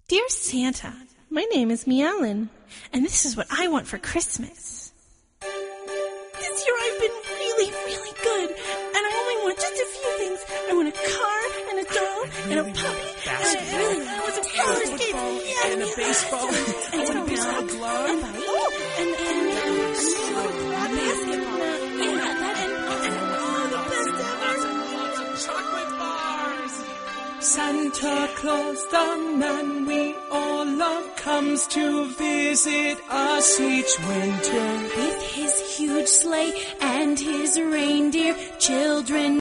Dear Santa, my name is Meowlin, and this is what I want for Christmas. This year I've been really, really good, and I only want just a few things. I want a car, and a doll, and a puppy, and I want some roller skates, and a baseball, and a baseball glove, and basketball, and all the best ever. Chocolate bars. Santa Claus, the man we all love, comes to visit us each winter. With his huge sleigh and his reindeer, children